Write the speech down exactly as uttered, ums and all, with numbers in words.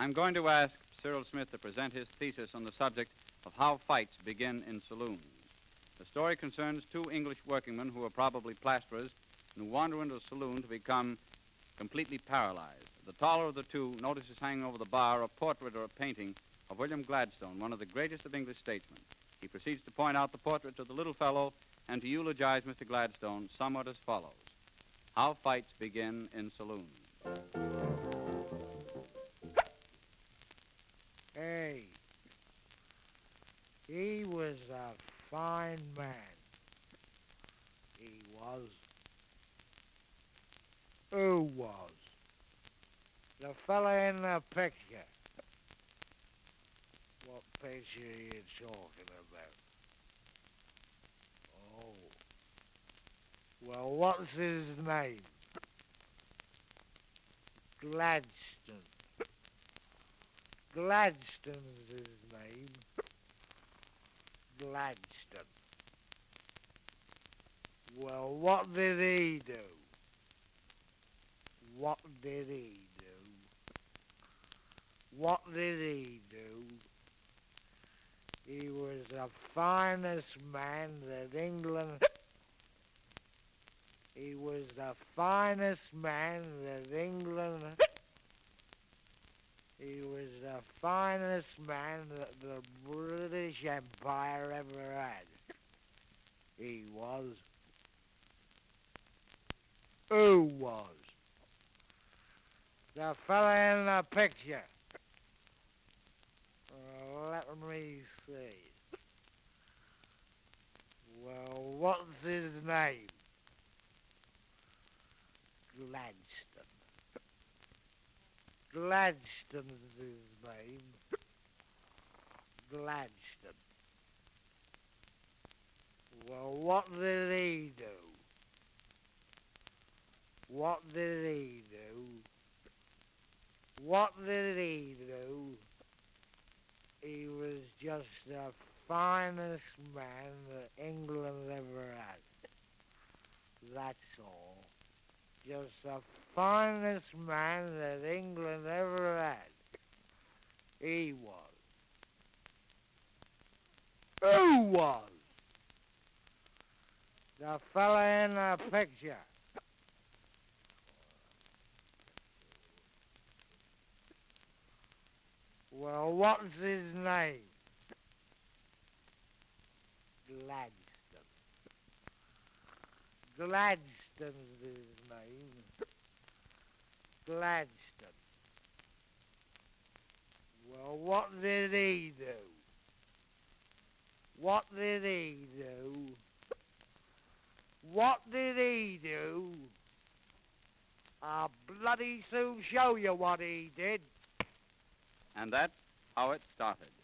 I'm going to ask Cyril Smith to present his thesis on the subject of how fights begin in saloons. The story concerns two English workingmen who are probably plasterers and who wander into a saloon to become completely paralyzed. The taller of the two notices hanging over the bar a portrait or a painting of William Gladstone, one of the greatest of English statesmen. He proceeds to point out the portrait to the little fellow and to eulogize Mister Gladstone somewhat as follows. How fights begin in saloons. Hey, he was a fine man. He was. Who was? The fella in the picture. What picture are you talking about? Oh. Well, what's his name? Gladstone. Gladstone's his name. Gladstone. Well, what did he do? What did he do? What did he do? He was the finest man that England... He was the finest man that England... He was the finest man that the British Empire ever had. He was. Who was? The fella in the picture. Uh, let me see. Well, what's his name? Gladstone. Gladstone's his name. Gladstone. Well, what did he do? What did he do? What did he do? He was just the finest man that England ever had. That's all. Just the finest man that England ever had. He was. Who was? The fella in the picture. Well, what's his name? Gladstone. Gladstone's his name. Gladstone. Well, what did he do? What did he do? What did he do? I'll bloody soon show you what he did. And that's how it started.